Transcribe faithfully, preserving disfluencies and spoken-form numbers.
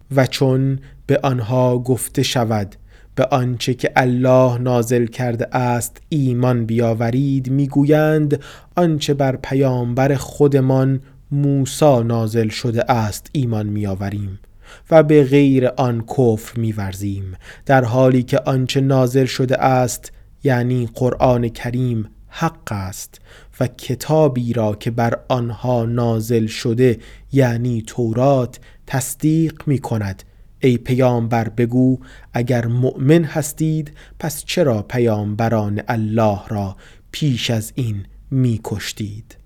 و چون به آنها گفته شود به آنچه که الله نازل کرده است ایمان بیاورید، میگویند آنچه بر پیامبر خودمان موسی نازل شده است ایمان میآوریم و به غیر آن کفر می‌ورزیم، در حالی که آنچه نازل شده است یعنی قرآن کریم حق است و کتابی را که بر آنها نازل شده یعنی تورات تصدیق می کند. ای پیامبر بگو اگر مؤمن هستید پس چرا پیامبران الله را پیش از این می کشتید؟